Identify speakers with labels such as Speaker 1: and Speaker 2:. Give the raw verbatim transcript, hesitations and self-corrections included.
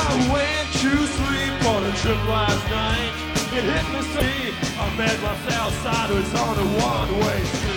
Speaker 1: went to sleep on a trip last night. It hit me, see, I met myself sideways on a one-way street.